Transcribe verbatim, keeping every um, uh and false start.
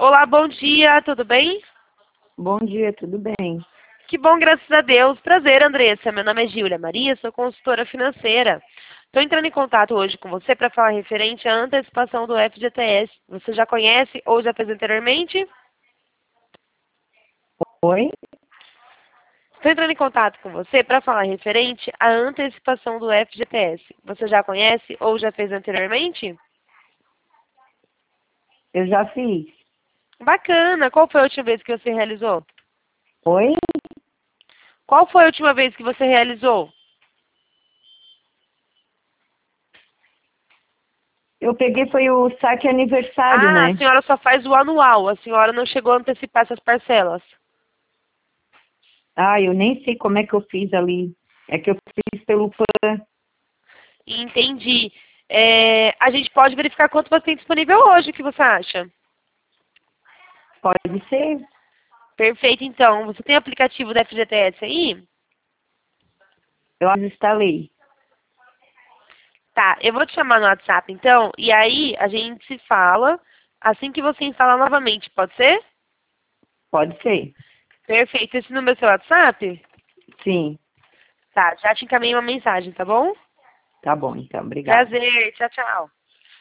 Olá, bom dia, tudo bem? Bom dia, tudo bem? Que bom, graças a Deus. Prazer, Andressa. Meu nome é Gíulia Maria, sou consultora financeira. Estou entrando em contato hoje com você para falar referente à antecipação do F G T S. Você já conhece ou já fez anteriormente? Oi? Estou entrando em contato com você para falar referente à antecipação do F G T S. Você já conhece ou já fez anteriormente? Eu já fiz. Bacana. Qual foi a última vez que você realizou? Oi? Qual foi a última vez que você realizou? Eu peguei, foi o saque aniversário, Ah, a né? senhora só faz o anual. A senhora não chegou a antecipar essas parcelas. Ah, eu nem sei como é que eu fiz ali. É que eu fiz pelo P A N. Entendi. É, a gente pode verificar quanto você tem disponível hoje, o que você acha? Pode ser? Perfeito, então. Você tem o aplicativo da F G T S aí? Eu instalei. Tá, eu vou te chamar no WhatsApp, então, e aí a gente se fala assim que você instalar novamente, pode ser? Pode ser? Perfeito. Esse número é seu WhatsApp? Sim. Tá, já te encaminhei uma mensagem, tá bom? Tá bom, então. Obrigada. Prazer, tchau, tchau.